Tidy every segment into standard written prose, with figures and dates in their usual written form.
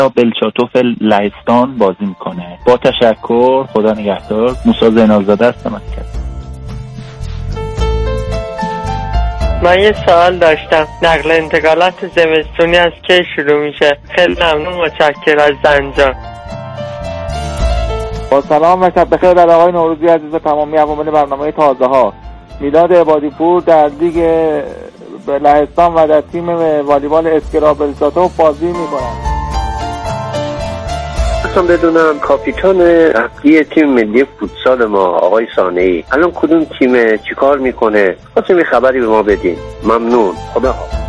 بلچاتوف لهستان بازی میکنه. با تشکر، خدا نگهدار. موسی زینالزاده هستم از کسب. من یه سوال داشتم. نقل انتقالات زمستونی از کی شروع میشه؟ خیلی ممنون، متشکرم از زنجان. با سلام و شب بخیر در آقای نوروزی عزیز و تمامی عوامل برنامه تازه ها. میلاد عبادی پور در لیگ لهستان و در تیم والیبال اسکرا بلچاتوف بازی میکنم. خواستم بدونم کاپیتان اصلی تیم ملی فوتسال ما آقای صانعی الان کدوم تیمه، چیکار میکنه؟ خواستم یه خبری به ما بدین. ممنون. خدا حافظ.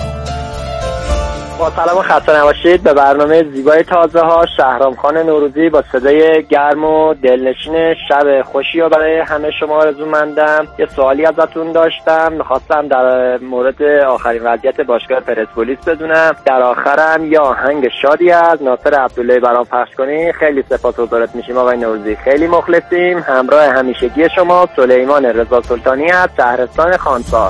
با سلام و خسته نباشید به برنامه زیبای تازه ها. شهرام خان نوروزی با صدای گرم و دلنشین شب خوشی و برای همه شما آرزومندم. یه سوالی ازتون داشتم، می‌خواستم در مورد آخرین وضعیت باشگاه پرسپولیس بدونم. در آخرم یه آهنگ شادی از ناصر عبدالله برام پخش کنی. خیلی سپاسگزارت میشیم آقای نوروزی، خیلی مخلصیم. همراه همیشگی شما سلیمان رضا سلطانی از شهرستان خانسار.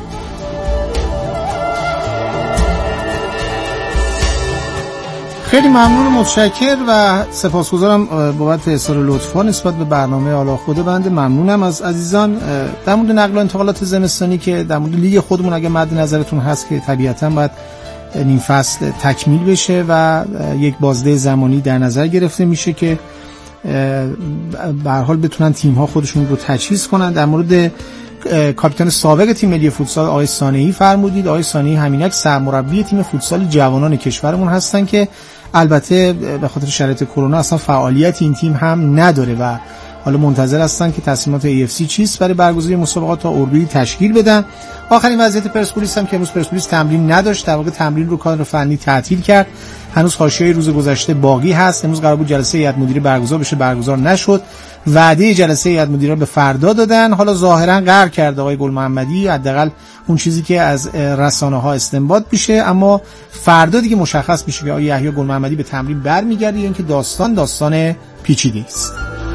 خیلی ممنون و متشکر و سپاسگزارم بابت اظهار لطف‌ها نسبت به برنامه حالا خود بنده. ممنونم از عزیزان. در مورد نقل و انتقالات زمستانی که در مورد لیگ خودمون اگه مد نظرتون هست که طبیعتاً باید نیم فصل تکمیل بشه و یک بازده زمانی در نظر گرفته میشه که به هر حال بتونن تیم‌ها خودشون رو تجهیز کنن. در مورد کاپیتان سابق تیم ملی فوتسال آقای صانعی فرمودید. آقای صانعی همینک سرمربی تیم فوتسال جوانان کشورمون هستن که البته به خاطر شرایط کرونا اصلا فعالیت این تیم هم نداره و حالا منتظر هستن که تصمیمات AFC چیست برای برگزاری مسابقات تا اردویی تشکیل بدن. آخرین وضعیت پرسپولیس هم که امروز پرسپولیس تمرین نداشت، در واقع تمرین رو کادر فنی تعطیل کرد. هنوز حاشیه روز گذشته باقی هست. امروز قرار بود جلسه هیئت مدیره برگزار بشه، برگزار نشد. وعده جلسه هیئت مدیره به فردا دادن. حالا ظاهرا قرار کرده آقای گل محمدی حداقل اون چیزی که از رسانه‌ها استنباط میشه، اما فردا دیگه مشخص میشه که آقای یحیی گل محمدی به تمرین برمیگرده یا اینکه داستان پیچیده‌ای است.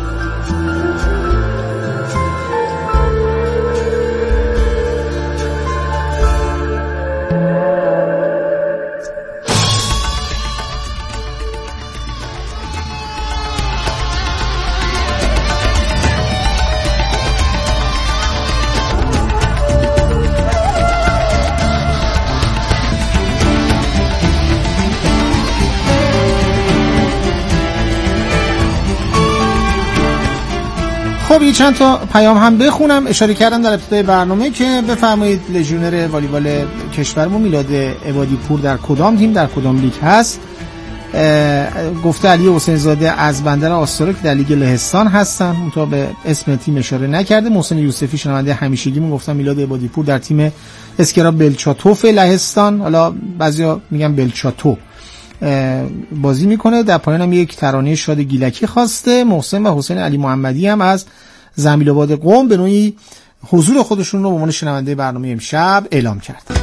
خب یه چند تا پیام هم بخونم. اشاره کردم در ابتدای برنامه که بفرمایید لژیونر والیبال کشورمون میلاد عبادی پور در کدام تیم، در کدام لیگ هست. گفته علی حسین زاده از بندر آستارا که در لیگ لهستان هستن، اونطور به اسم تیم اشاره نکرده. محسن یوسفی شنونده همیشگیمون گفتن میلاد عبادی پور در تیم اسکرا بلچاتوف لهستان، حالا بعضیا میگن بلچاتو، بازی میکنه. در پایان هم یک ترانه شاد گیلکی خواسته. محسن و حسین علی محمدی هم از زنبیل آباد قم به نوعی حضور خودشون رو به عنوان شنونده برنامه امشب اعلام کردن.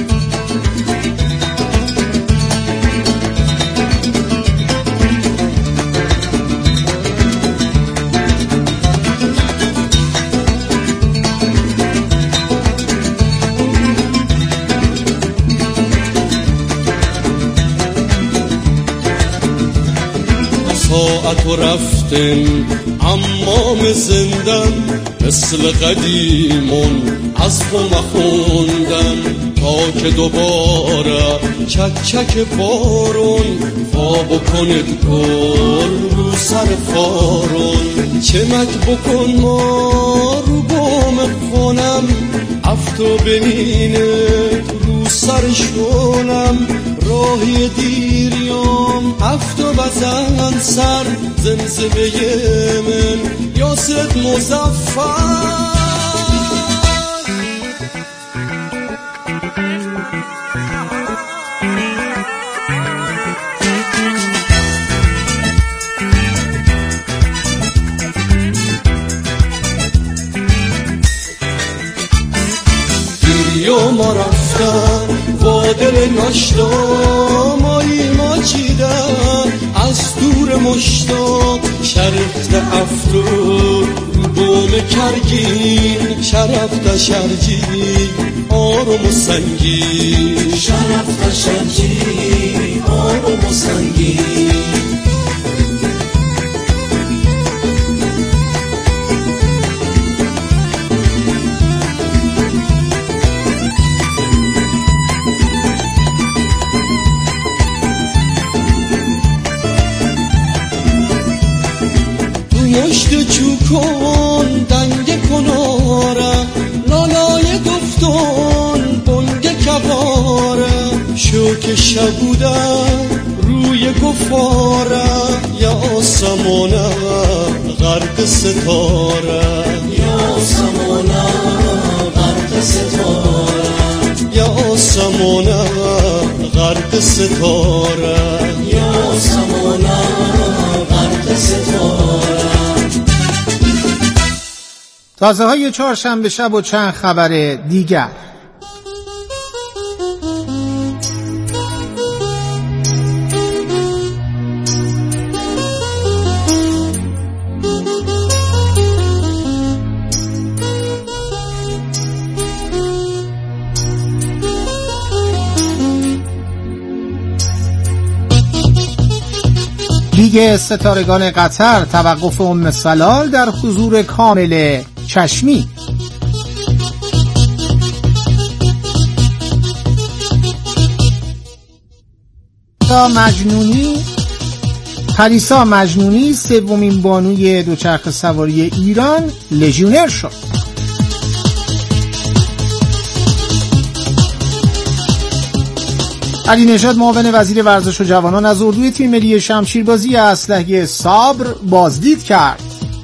ساعت و رفتن امام زندن، مثل قدیمون از تو مخوندن، تا که دوباره چک چک بارون وا بکنید گل رو سر خارون. چمک بکن ما رو بام خونم، افتو ببینه رو سر شونم. راهی دیریام افتو بزن سر، زمزمه من یاسد مزفر. دیریا ما رفتن با دل ناشتا، مایی ما چیدن از دور مشتاق. شرفت افتو رو بوم کرگین، شرفت شرجی آروم و سنگین، شرفت شرجی آروم و سنگین. مشت چو کن دنگ کنارم، لالای گفتان بنگ کبارم، شوک شبودم روی گفارم، یا آسمانم غرق ستارم، یا آسمانم غرق ستارم، یا آسمانم غرق ستارم، یا آسمانم غرق ستارم. تازه های چهارشنبه شب و چند خبر دیگر. لیگ ستارگان قطر توقف ام سلال در حضور کامل چشمی. پریسا مجنونی سومین بانوی دوچرخه سواری ایران لژیونر شد. علی نژاد معاون وزیر ورزش و جوانان از اردوی تیم ملی شمشیربازی اسلحه صبر بازدید کرد.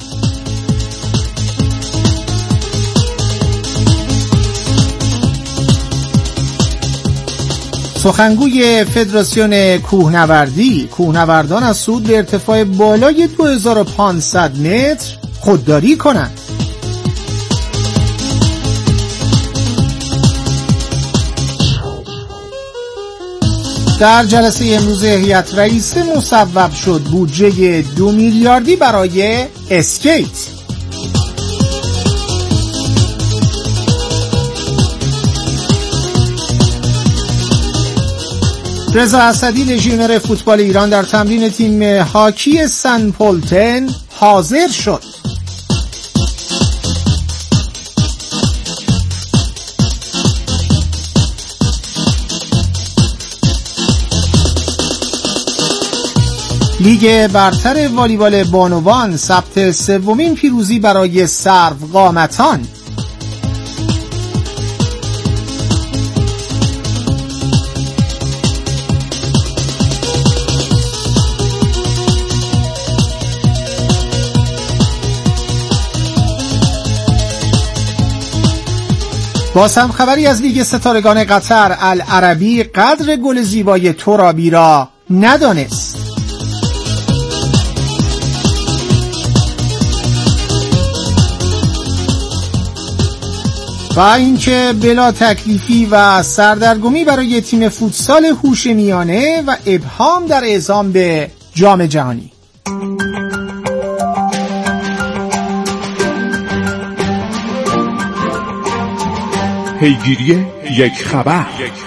سخنگوی فدراسیون کوهنوردان از صعود به ارتفاع بالای 2500 متر خودداری کنند. در جلسه امروز هیئت رئیسه مصوب شد بودجه 2 میلیاردی برای اسکیت. رضا اسدی لژیونر فوتبال ایران در تمرین تیم هاکی سن پولتن حاضر شد. لیگ برتر والیبال بانوان ثبت سومین پیروزی برای سروقامتان. باز هم خبری از لیگ ستارگان قطر. العربی قدر گل زیبای ترابی را ندانست. و اینکه بلا تکلیفی و سردرگمی برای تیم فوتسال هوشمیانه و ابهام در اعزام به جام جهانی. پیگیری یک خبر.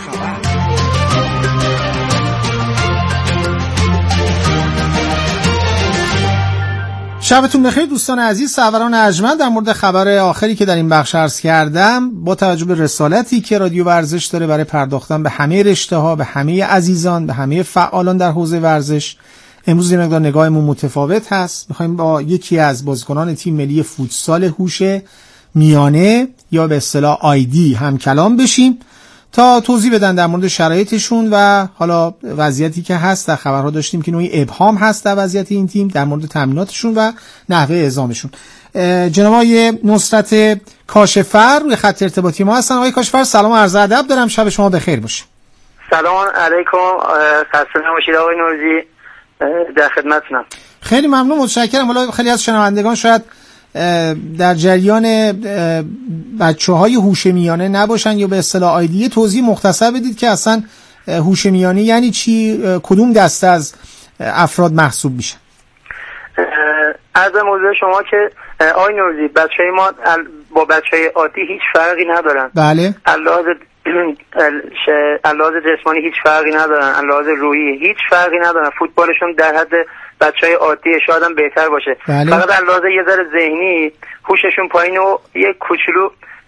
شبتون بخیر دوستان عزیز. سروران ارجمند در مورد خبر آخری که در این بخش عرض کردم با توجه به رسالتی که رادیو ورزش داره برای پرداختن به همه رشته‌ها، به همه عزیزان، به همه فعالان در حوزه ورزش، امروز یه مقدار نگاهمون متفاوت هست. می‌خوایم با یکی از بازیکنان تیم ملی فوتسال هوش میانه یا به اصطلاح آیدی هم کلام بشیم تا توضیح بدن در مورد شرایطشون و حالا وضعیتی که هست. در خبرها داشتیم که نوعی ابهام هست در وضعیت این تیم در مورد تامیناتشون و نحوه اعزامشون. جناب آقای نصرت کاشفر روی خط ارتباطی ما هستن. آقای کاشفر سلام و عرض ادب دارم، شب شما بخیر باشه. سلام علیکم، خسته نباشید آقای نوروزی، در خدمتتونم. خیلی ممنون، متشکرم. حالا خیلی از شنوندگان شاید در جریان بچه‌های هوش میانه نباشن یا به اصطلاح آیدی، توضیح مختصر بدید که اصلا هوش میانه یعنی چی، کدوم دسته از افراد محسوب میشن؟ عرض موضوع شما که آقای نوروزی بچه‌های ما با بچه‌های عادی هیچ فرقی ندارن. بله. لحاظ جسمانی هیچ فرقی ندارن، لحاظ روحی هیچ فرقی ندارن، فوتبالشون در حد بچهای عادی شاید هم بهتر باشه. فقط لحاظ یه ذره ذهنی هوششون پایین و یه کوچولو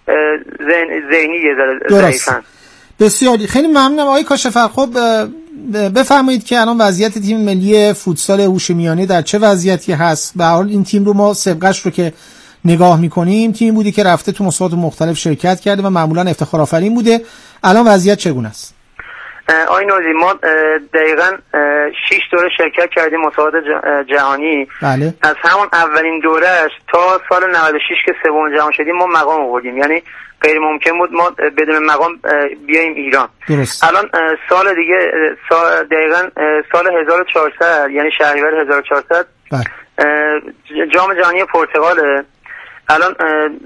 ذهنی یه ذره ضعیفن. بسیاری خیلی ممنونم آقای کاشفر. خب بفرمایید که الان وضعیت تیم ملی فوتسال هوش میانه در چه وضعیتی هست؟ به هر حال این تیم رو ما سابقه‌اش رو که نگاه می‌کنیم تیمی بودی که رفته تو مسابقات مختلف شرکت کرده و معمولاً افتخار آفرین بوده. الان وضعیت چگونه است؟ آقای نوزی ما دقیقاً 6 دوره شرکت کردیم مسابقات جهانی. بله. از همون اولین دورهش تا سال 96 که سوم جهان شدیم ما مقام آوردیم، یعنی غیر ممکن بود ما بدون مقام بیایم ایران. درست. الان سال دیگه دقیقاً سال 1400 یعنی شهریور 1400 جام جهانی پرتغاله. الان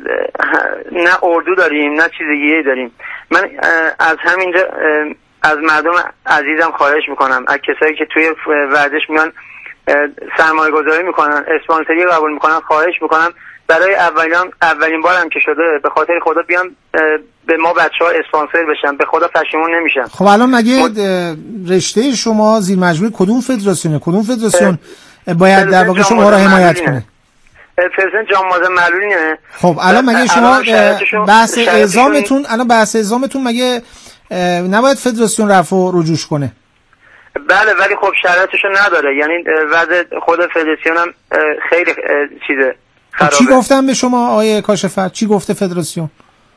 نه اردو داریم نه چیز دیگه داریم. من از همینجا از مردم عزیزم خواهش میکنم، از کسایی که توی ورزش میان سرمایه گذاری میکنن، اسپانسری قبول میکنن، خواهش میکنم برای اولین بار هم که شده به خاطر خدا بیان به ما بچه‌ها اسپانسر بشن، به خدا پشیمون نمیشن. خب الان مگه رشته شما زیر مجموعه کدوم فدراسیونه؟ کدوم فدراسیون باید در واقع شما را حمایت کنه؟ فدراسیون جام مازن معلولینه. خب الان مگه شما بحث اعزامتون مگه نباید فدراسیون رفع و رجوع کنه؟ بله ولی خب شرایطشو نداره، یعنی وضع خود فدراسیون هم خیلی چیزه خرابه. چی گفتن به شما آقای کاشفر؟ چی گفته فدراسیون؟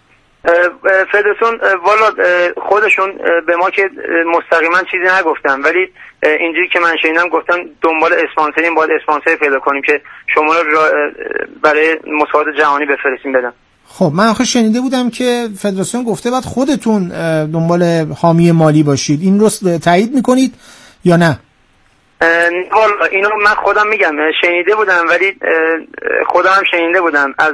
فدراسیون والا خودشون به ما که مستقیما چیزی نگفتن، ولی اینجوری که من شنیدم گفتن دنبال اسپانسریم، باید اسپانسر پیدا کنیم که شما رو برای مسابقات جهانی بفرستیم بدن. خب من آخه شنیده بودم که فدراسیون گفته بعد خودتون دنبال حامی مالی باشید. این رو تایید میکنید یا نه؟ والا اینو من خودم میگم شنیده بودم، ولی خودم هم شنیده بودم از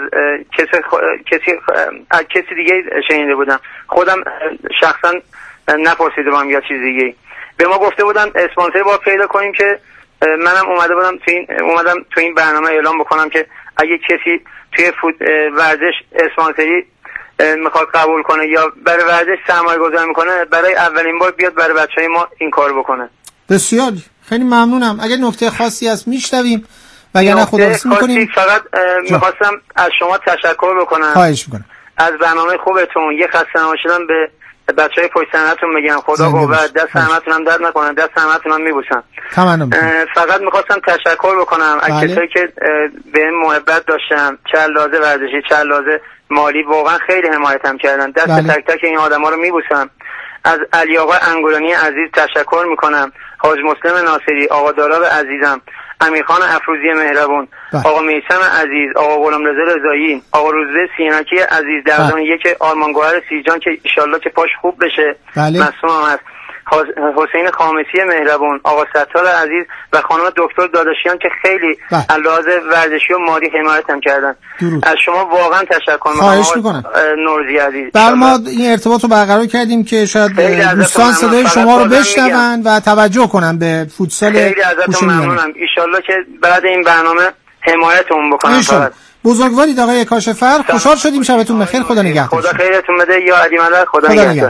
کسی دیگه شنیده بودم، خودم شخصا نپرسیده بودم یا چیز دیگه. به ما گفته بودن اسپانسر باید پیدا کنیم که منم اومدم تو این برنامه اعلام بکنم که اگه کسی توی ورزش اسپانسری میخواد قبول کنه یا برای ورزش سرمایه گذاری میکنه، برای اولین بار بیاد برای بچهای ما این کارو بکنه. بسیار خیلی ممنونم. اگه نکته خاصی هست میشنویم و اگر نه خداحافظی میکنیم. فقط میخواستم از شما تشکر بکنم. خواهش میکنم. از برنامه خوبتون. یه خسته نباشید به بچهای پشت صحنه‌تون میگم. خدا قوت، دست همتون هم درد نکنه، دست همتون هم میبوسم. فقط میخواستم تشکر بکنم از کسایی که به محبت داشتم، چه لازم ورزشی چه لازم مالی، واقعا خیلی حمایتم کردن. دست تک تک این آدما رو میبوسم. از علی آقا انگولانی عزیز تشکر میکنم، حاج مسلم ناصری، آقا داراب عزیزم، امیرخان افروزی مهربون، آقا میثم عزیز، آقا غلامرضا رضایی، آقا روزبه سیناکی عزیز، دردان یک آرمانگوهر سیجان که ایشالله که پاش خوب بشه، مصوم هست، حسین خامسی مهربون، آقا ستار عزیز و خانم دکتر داداشیان که خیلی علاوه ورزشی و مالی حمایتم کردن. از شما واقعا تشکر میکنم نورزی عزیز. ما این ارتباط رو برقرار کردیم که شاید دوستان صدای شما رو بشنون و توجه کنن به فوتسال. خیلی ازتون ممنونم. ان شاءالله که بعد این برنامه حمایتتون بکنم. بزرگوارید آقای کاشفر. خوشحال شدیم. شبتون بخیر. خدا نگهدار. خدا خیرتون بده یا علی ملک. خدا نگهدار.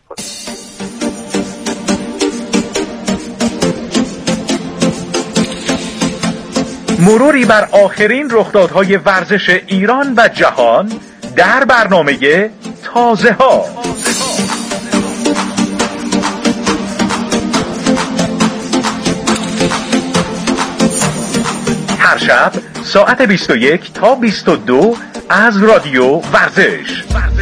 مروری بر آخرین رخدادهای ورزش ایران و جهان در برنامه تازه ها. هر شب ساعت 21 تا 22 از رادیو ورزش.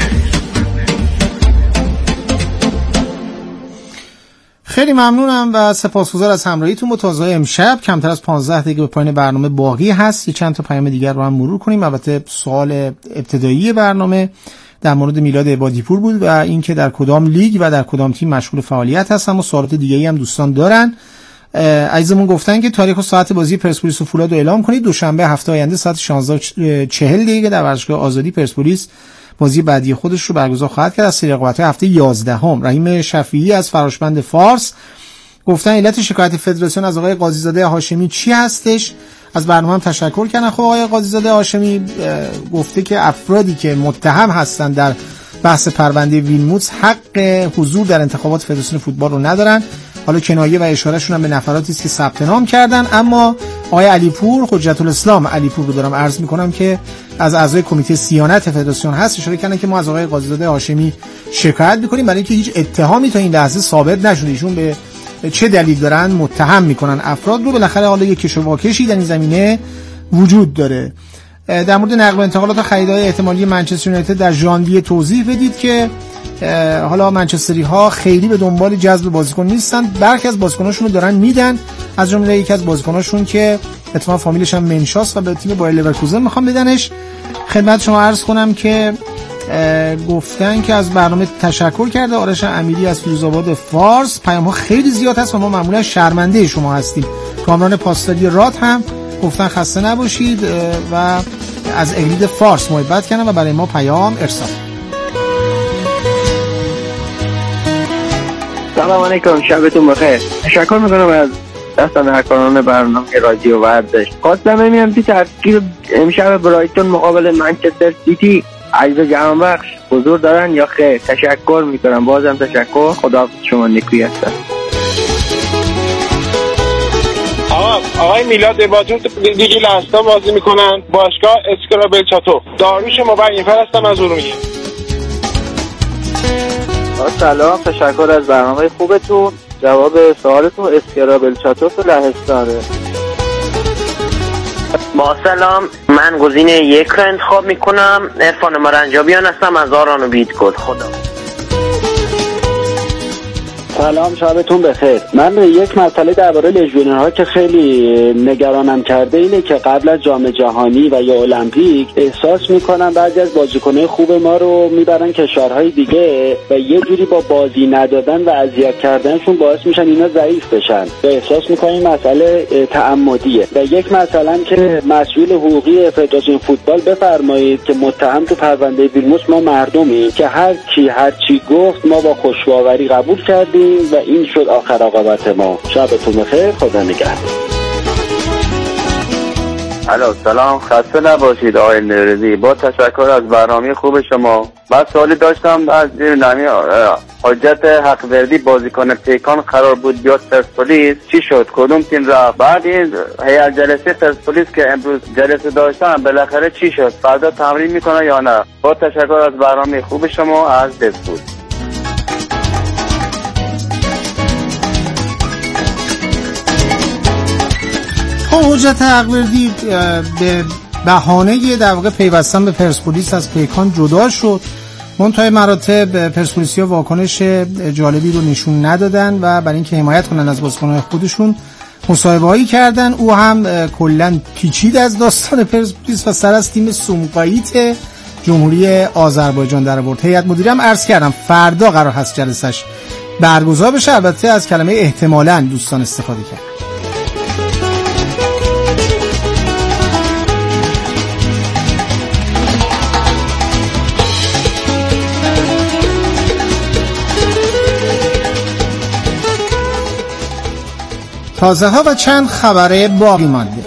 خیلی ممنونم و سپاسگزار از همراهیتون با تازه امشب. کمتر از 15 دقیقه به پایان برنامه باقی هست. یه چند تا پیام دیگر رو هم مرور کنیم. البته سوال ابتدایی برنامه در مورد میلاد عبادیپور بود و اینکه در کدام لیگ و در کدام تیم مشغول فعالیت هست. اما سوالات دیگه‌ای هم دوستان دارن. عزیزمون گفتن که تاریخ و ساعت بازی پرسپولیس و فولاد رو اعلام کنید. دوشنبه هفته آینده ساعت 16:40 در ورزشگاه آزادی پرسپولیس بازی بعدی خودش رو برگزار خواهد کرد از سری رقابت‌های هفته 11. رحیم شفیعی از فراشبند فارس گفتن علت شکایت فدراسیون از آقای قاضیزاده هاشمی چی هستش؟ از برنامه هم تشکر کردن. خب آقای قاضیزاده هاشمی گفته که افرادی که متهم هستند در بحث پرونده ویلموتس حق حضور در انتخابات فدراسیون فوتبال رو ندارن. حالا کنایه و اشارهشون هم به نفراتی است که ثبت نام کردن. اما آقای علیپور، حجت الاسلام علیپور رو دارم عرض میکنم که از اعضای کمیته صیانت فدراسیون هست، اشاره کردن که ما از آقای قاضیزاده هاشمی شکایت میکنیم برای اینکه هیچ اتهامی تا این لحظه ثابت نشده. ایشون به چه دلیل دارن متهم میکنن افراد رو؟ بالاخره حالا یک کش و واکشی در این زمینه وجود داره. در مورد نقل و انتقالات و خریدهای احتمالی منچستر یونایتد در ژانویه توضیح بدید که حالا منچستری ها خیلی به دنبال جذب بازیکن نیستن، برخی از بازیکناشون رو دارن میدن، از جمله یکی از بازیکناشون که اتفاقا فامیلش هم منشاست و به تیم بایر لورکوزن میخوام بدنش. خدمت شما عرض کنم که گفتن که از برنامه تشکر کرده آرش امیری از فیروزآباد فارس. پیام‌ها خیلی زیاد هست و ما معمولا شرمنده شما هستیم. کامران پاسداری راد هم گفتن خسته نباشید و از اقلید فارس محبت کردن و برای ما پیام ارسال. سلام علیکم، شبتون بخیر. تشکر میکنم از دستاندرکاران برنامه رادیو ورزش. خواستم ببینم که ترکیب امشب برایتون مقابل منچستر سیتی عجب جهان بخش حضور دارن یا خیر؟ تشکر میکنم، بازم تشکر. خداحافظ شما، نیکویی هستم. آقای میلاد عبادی دیگه لهستان بازی میکنن، باشگاه اسکرابلچاتو. داریوش مبینفر هستم از ارومیه. سلام، تشکر از برنامه خوبتون. جواب سوالتون اسکرابلچاتو تو لهستانه. با سلام، من گزینه 1 رو انتخاب میکنم. عرفان مرنجابیان هستم از آران و بیدگل. خدا. سلام، شبتون بخیر. من یک مسئله درباره لژیونرها که خیلی نگرانم کرده اینه که قبل از جام جهانی و یا المپیک احساس میکنم بعضی از بازیکن‌های خوب ما رو میبرن کشورهای دیگه و یه جوری با بازی ندادن و اذیت کردنشون باعث میشن اینا ضعیف بشن و احساس میکنم این مسئله تعمدیه. و یک مثلا که مسئول حقوقی فدراسیون فوتبال بفرمایید که متهم تو پرونده ویلموتس ما مردمی که هر کی هر چی گفت ما با خوشباوری قبول کردیم و این شد آخر عاقبت ما. شبتون بخیر، خدا نگهدار. الو، سلام، خسته نباشید آقای نوروزی. با تشکر از برنامه خوب شما. بعد سوالی داشتم از نامی حجت حقوردی بازیکن پیکان قرار بود بیاد پرسپولیس، چی شد؟ کدوم تیم رفت؟ بعد این هیئت جلسه پرسپولیس که امروز جلسه داشتن بالاخره چی شد؟ فردا تمرین میکنه یا نه؟ با تشکر از برنامه خوب شما از دسپول. حجت حقوردی به بهانه در واقع پیوستن به پرسپولیس از پیکان جدا شد. منتهای مراتب پرسپولیسیا واکنش جالبی رو نشون ندادن و برای اینکه حمایت کنن از بازیکن‌های خودشون مصاحبه‌هایی کردن. او هم کلاً پیچید از داستان پرسپولیس و سر از تیم سومقاییت جمهوری آذربایجان در آورد. هیئت مدیره هم عرض کردم فردا قرار هست جلسش برگزار بشه. البته از کلمه احتمالاً دوستان استفاده کرد. تازه ها و چند خبر باقی مانده.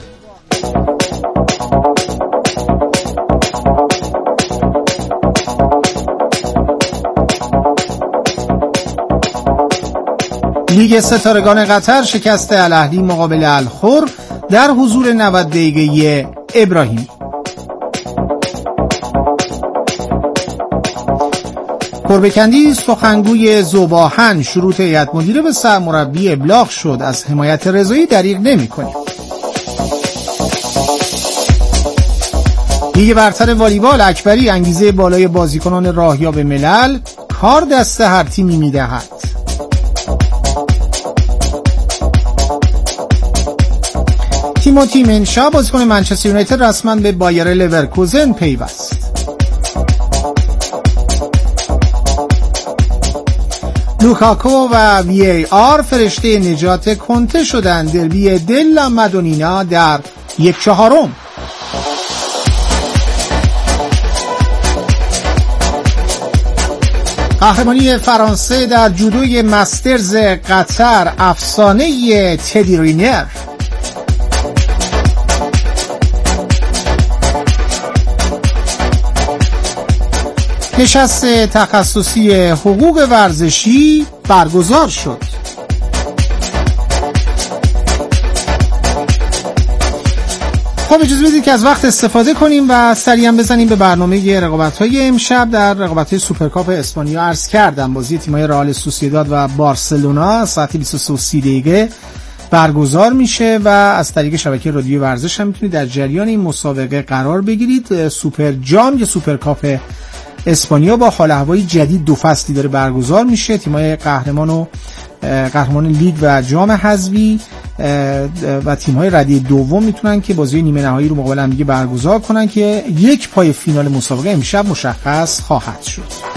لیگ ستارگان قطر شکست الاهلی مقابل الخور در حضور 90 دقیقه ابراهیمی. کربکندی سخنگوی ذوباهن شروط هیئت مدیره به سرمربی ابلاغ شد، از حمایت رضایی دریغ نمی‌کنیم. لیگ برتر والیبال اکبری انگیزه بالای بازیکنان راهیاب ملل کار دست هر تیمی می‌دهد. تیموتی منشا بازیکن منچستر یونایتد رسما به بایر لورکوزن پیوست. لوکاکو و VAR فرشته نجات کنته شدند. دربی دلا مادونینا در 1/4. قهرمانی فرانسه در جودوی مسترز قطر افسانه تدی رینر. نشست تخصصی حقوق ورزشی برگزار شد. خب اجازه بدید که از وقت استفاده کنیم و سریعا بزنیم به برنامه رقابت‌های امشب. در رقابت‌های سوپرکاپ اسپانیا عرض کردم بازی تیم‌های رئال سوسییداد و بارسلونا ساعت 23:30 برگزار میشه و از طریق شبکه رادیو ورزش هم میتونید در جریان این مسابقه قرار بگیرید. سوپر جام یا سوپرکاپ اسپانیا با حال هوای جدید 2 فصلی داره برگزار میشه. تیم‌های قهرمان لیگ و جام حذفی و تیم‌های ردیف دوم میتونن که بازی نیمه نهایی رو مقابل هم دیگه برگزار کنن که یک پای فینال مسابقه امشب مشخص خواهد شد.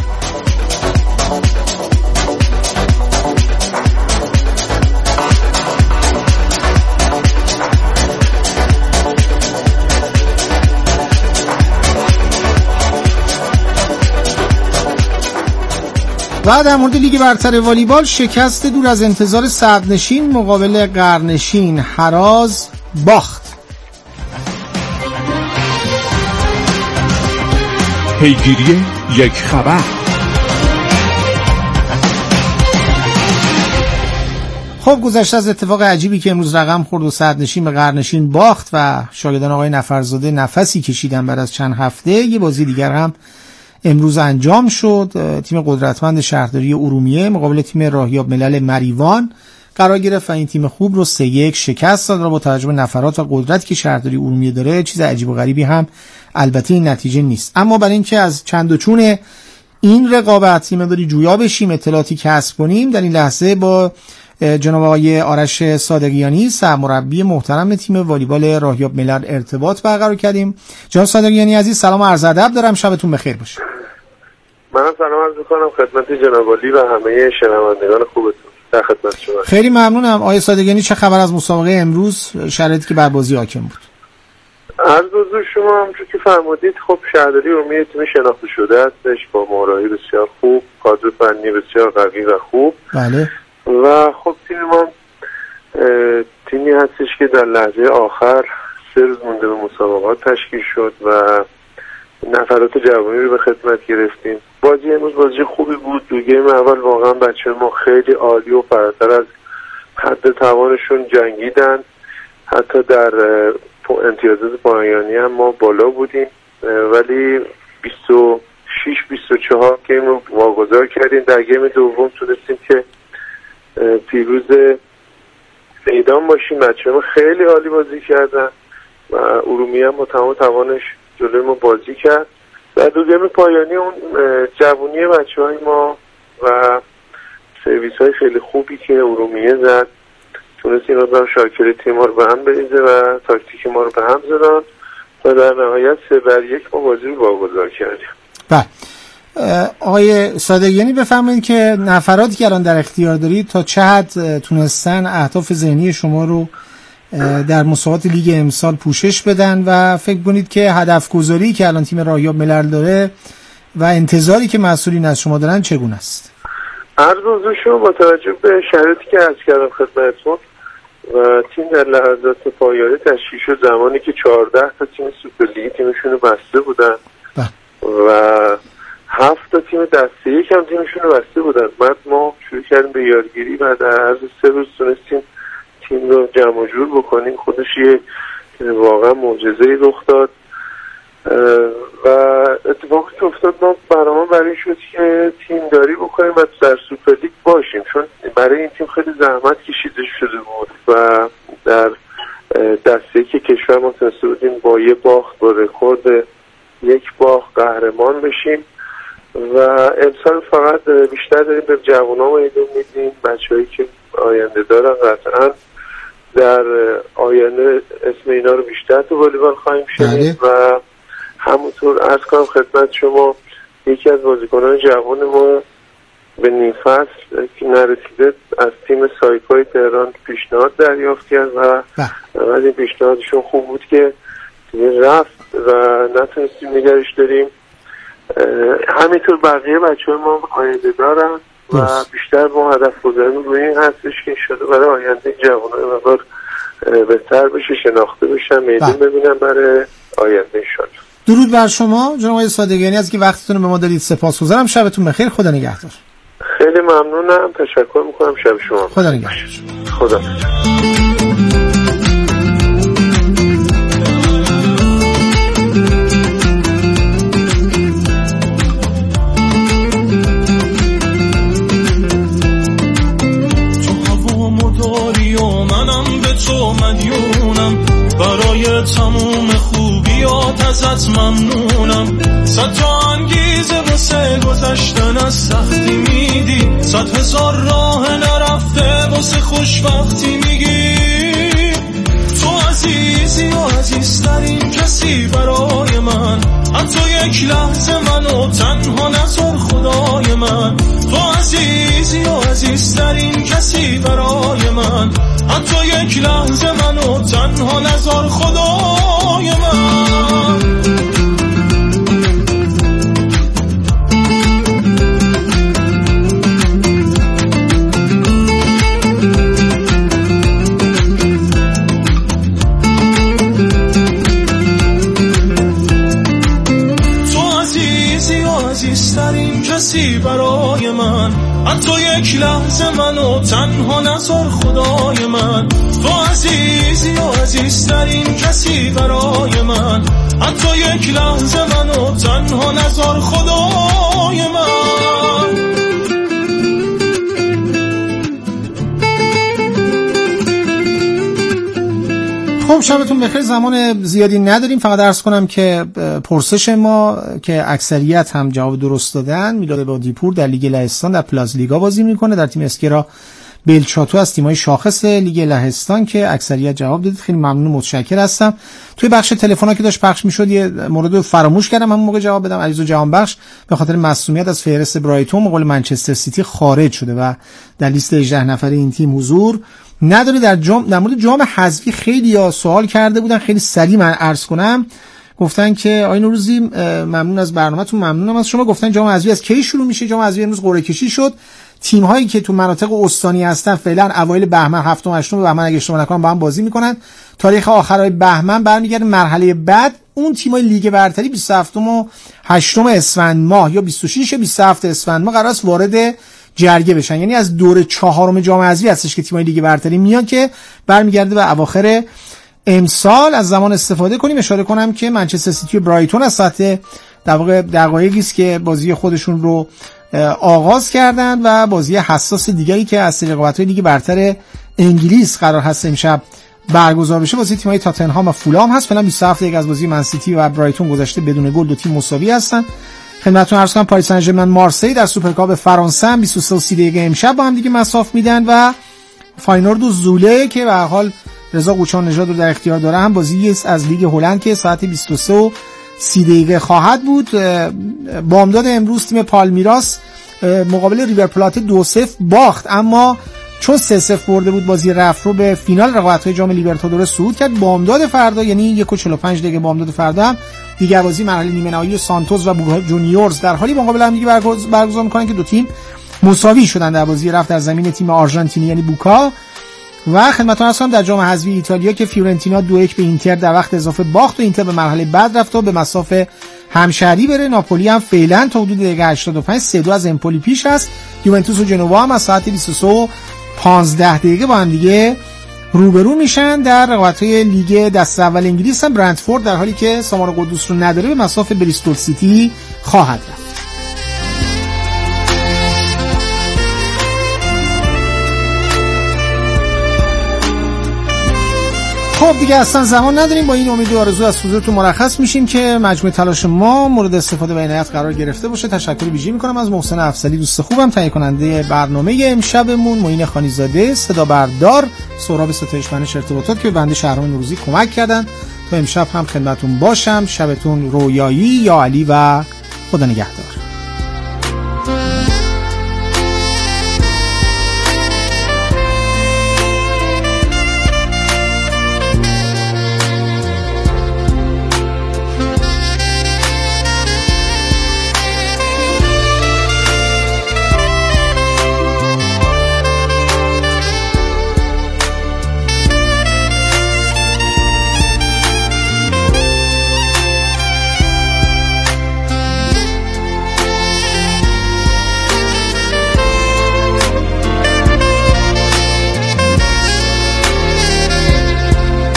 و در مورد لیگ برتر والیبال شکست دور از انتظار صدرنشین مقابل قرنشین هراز باخت. پیگیری یک خبر. خب گذشته از اتفاق عجیبی که امروز رقم خورد و صدرنشین به قرنشین باخت و شاگردان آقای نفرزاده نفسی کشیدن بعد از چند هفته، یه بازی دیگر هم امروز انجام شد. تیم قدرتمند شهرداری ارومیه مقابل تیم راهیاب ملل مریوان قرار گرفت و این تیم خوب رو 3-1 شکست داد. با توجه به نفرات و قدرتی که شهرداری ارومیه داره چیز عجیب و غریبی هم البته این نتیجه نیست. اما برای اینکه از چند و چون این رقابت مقداری جویا بشیم، اطلاعاتی کسب کنیم، در این لحظه با جناب آقای آرش صادقیانی سرمربی محترم تیم والیبال راهیاب ملل ارتباط برقرار کردیم. جناب صادقیانی عزیز سلام و عرض ادب دارم، شبتون بخیر باشه. منم سلام عرض می‌کنم خدمت جناب عالی و همه شنوندگان خوبتون. در خدمت شما. خیلی ممنونم. آقای صادقیانی چه خبر از مسابقه امروز، شرایطی که بر بازی حاکم بود؟ عرض حضور شما همونجور که فرمودید خب شهرداری ارومیه تیم شناخته شده هستش با مهره‌ای بسیار خوب، کادر فنی بسیار قوی و خوب. بله. و خب تیم ما تیمی هستش که در لحظه آخر 3 روز مونده به مسابقات تشکیل شد و نفرات جوانی رو به خدمت گرفتیم. بازی امروز بازی خوبی بود. 2 گیم اول واقعا بچه ما خیلی عالی و فراتر از حد توانشون جنگیدن. حتی در امتیازات پایانی هم ما بالا بودیم ولی 26-24 گیم رو واگذار کردیم. در گیم دوم تونستیم که پیروز میدان باشیم. بچه ما خیلی عالی بازی کردن و ارومیه هم با تمام توانش جلوی ما بازی کرد. در 2 گیم پایانی اون جوونی بچه های ما و سرویس های خیلی خوبی که ارومیه زد تونست این رو شاکر تیم ها رو به هم بریزه و تاکتیک ما رو به هم زدن و در نهایت 3-1 ما بازی رو واگذار کردیم. بله آقای صادقیانی بفرمایید که نفراتی که الان در اختیار دارید تا چه حد تونستن اهداف ذهنی شما رو در مسابقات لیگ امسال پوشش بدن و فکر کنید که هدف گذاری که الان تیم راهیاب ملل داره و انتظاری که مسئولین از شما دارن چگونه است؟ عرض حضور شما با توجه به شرایطی که عرض کردم خدمتتون و تیم در لحظات پایانی تشکیل شد زمانی که 14 تا تیم سوپرلیگ تیمشون رو بسته بودن و 7 تا تیم دسته یک هم تیمشون رو بسته بودن. بعد ما شروع کردیم به یادگیری و در عرض 3 روز تونستیم تیم رو جمع جور بکنیم. خودش یه واقعا معجزه‌ای رخ داد و اتفاقی که افتاد ما برنامه برای شد که تیم داری بکنیم و در سوپرلیگ باشیم، چون برای این تیم خیلی زحمت کشیده شده بود و در دسته که کشور ما تونسته بودیم با یه باخت با رکورد 1 باخت قهرمان بشیم و امسال فقط بیشتر داریم به جوانان ایدون میدیم، بچه‌هایی که آینده دارن. قطعا در آینده اسم اینا رو بیشتر تو والیبال خواهیم شنید و همونطور عرض کنم خدمت شما یکی از بازیکنان جوان ما به نیم فصل که نرسیده از تیم سایکوی تهران پیشنهاد دریافت کرد و از این پیشنهادشون خوب بود که رفت و نتونستیم نگرش داریم. همینطور بقیه بچه ما آینده دارن و بیشتر ما هدف گذاریم روی این هستش که شده برای آینده جوانای مقدار بهتر بشه، شناخته بشن، میدون ببینن برای آینده شد. درود بر شما جناب آقای صادقیانی از که وقتتون رو به ما دادید. سپاسگزارم. شبتون بخیر. خدا نگهدار. خیلی ممنونم. تشکر میکنم. شب شما خدا نگهدار. خدا. برای تموم خوبیات ازت ممنونم. صد تا انگیزه واسه گذشتن از سختی میدی، 100,000 راه نرفته واسه خوشبختی میگی. تو عزیزی و عزیزترین کسی برای من، حتی یک لحظه منو تنها نذار خدای من. تو عزیزی و عزیزترین کسی برای من، حتی یک لحظه منو تنها نذار خدای من. عزیزترین کسی برای من، حتی یک لحظه منو تنها نذار خدای من. تو عزیزی و عزیزترین کسی برای من، حتی یک لحظه منو تنها نذار خدای من. خب شبتون بخیر. زمان زیادی نداریم، فقط عرض کنم که پرسش ما که اکثریت هم جواب درست دادن، میلاد بادیپور در لیگ لهستان در پلاز لیگا بازی میکنه، در تیم اسکرا بلچاتو از تیم‌های شاخص لیگ لهستان که اکثریت جواب دادید. خیلی ممنون، متشکر هستم. توی بخش تلفن‌ها که داشت پخش میشد یه مورد رو فراموش کردم همون موقع جواب بدم. علیرضا جهانبخش به خاطر معصومیت از فهرست برایتون مقابل منچستر سیتی خارج شده و در لیست 18 نفره این تیم حضور نداره. در مورد جام حذفی خیلی ها سوال کرده بودن، خیلی سریع من عرض کنم. گفتن که آقای نوروزی ممنون از برنامه‌تون، ممنونم از شما. گفتن جام حذفی از کی شروع میشه؟ جام حذفی امروز قرعه کشی شد. تیم هایی که تو مناطق استانی هستن فعلا اوایل بهمن، 7 و 8 بهمن اگه اشتباه نکنم با هم بازی میکنن. تاریخ آخرای بهمن برمیگرده مرحله بعد. اون تیمای لیگ برتری 27 و 8 اسفند ماه یا 26 27 اسفند ماه قرار است وارد جرگه بشن. یعنی از دور 4 جام حذفی هستش که تیمای لیگ برتری میان که برمیگرده به اواخر امسال. از زمان استفاده کنیم. اشاره کنم که منچستر سیتی و برایتون از ساعت در واقع دقایقی است که بازی خودشون رو آغاز کردن و بازی حساس دیگری که از رقابت‌های لیگ برتر انگلیس قرار هست امشب برگزار بشه بازی تیم‌های تاتنهام و فولام هست. فعلا 27 دقیقه از بازی من سیتی و برایتون گذشته بدون گل، دو تیم مساوی هستن. خدمتتون عرض کنم پاریس سن ژرمن مارسی در سوپرکاپ فرانسه هم 23 دقیقه امشب با هم دیگه مساف میدن و فاینورد و زوله که به هر حال رضا قوچان نژاد رو در اختیار داره هم بازی از لیگ هلند که ساعت 23:30 دقیقه خواهد بود. بامداد امروز تیم پالمیراس مقابل ریور پلات 2-0 باخت، اما چون 3-0 برده بود بازی رفت رو به فینال رقابت‌های جام لیبرتادورس صعود کرد. بامداد فردا یعنی 1:45 دقیقه بامداد فردا هم دیگر بازی مرحله نیمه نهایی سانتوس و بوکا جونیورز در حالی مقابل هم دیگه برگزار می‌کنن که دو تیم مساوی شدن در بازی رفت در زمین تیم آرژانتینی یعنی بوکا. و خدمتتون عرض کنم در جام حذفی ایتالیا که فیورنتینا 2-1 به اینتر در وقت اضافه باخت و اینتر به مرحله بعد رفت و به مسافه همشهری بره. ناپولی هم فعلا تا حدود دقیقه 85 3-2 از امپولی پیش است. یوونتوس و جنوا هم از ساعت 23:15 دقیقه با هم دیگه روبرو میشن. در رقابت‌های لیگ دست اول انگلیس هم برنتفورد در حالی که سامان قدوس رو نداره به مسافه بریستول سیتی خواهد رفت. خب دیگه اصلا زمان نداریم. با این امید و آرزو از حضورتون مرخص میشیم که مجموع تلاش ما مورد استفاده و عنایت قرار گرفته باشه. تشکر ویژه‌ای میکنم از محسن افضلی دوست خوبم، تهیه کننده برنامه امشبمون، معین خانیزاده صدا بردار، سهراب ستایش منش ارتباطات که به بنده شهرام نوروزی کمک کردن تا امشب هم خدمتتون باشم. شبتون رویایی یا علی و خدا نگهدار.